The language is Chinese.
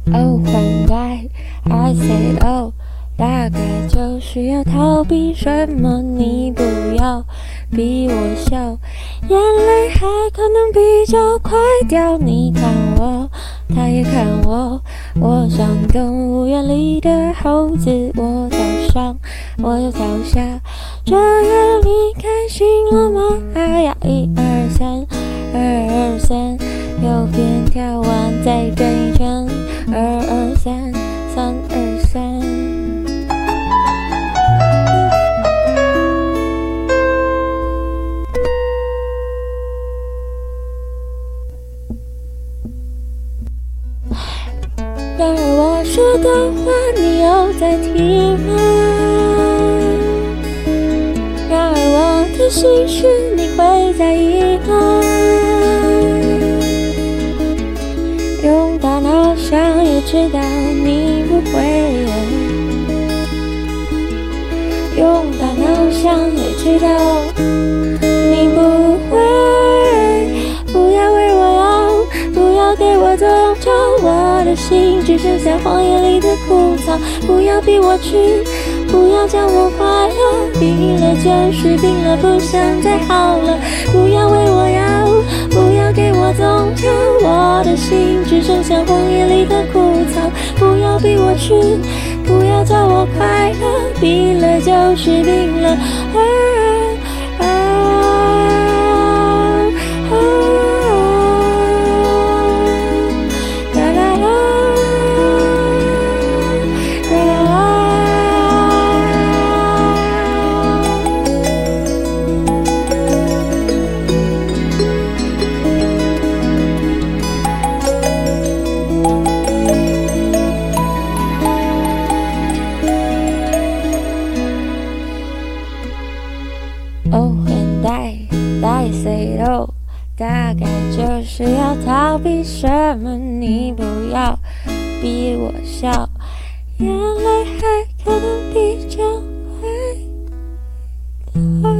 Oh, when I said oh， 大概就是要逃避什么，你不要逼我笑，眼泪还可能比较快掉。你看我，他也看我，我像动物园里的猴子，我跳上，我又跳下，这样你开心了吗？还要1、2、3，2、2、3，右边跳完再转一圈，2、2、3，3、2、3。然而我说的话你有在听吗？然而我的心事你会在意吗？用大脑想也知道你不会，用大脑想也知道你不会。不要为我要，不要给我宗教，我的心只剩下荒野里的枯草。不要逼我去，不要叫我快乐，病了就是病了，不想再好了。不要为我要，不要给我宗教，我的心只剩下荒野里的枯草。不要逼我去，不要叫我快乐，病了就是病了。Oh, and I say oh， 大概就是要逃避什么，你不要逼我笑，眼泪还可能比较快。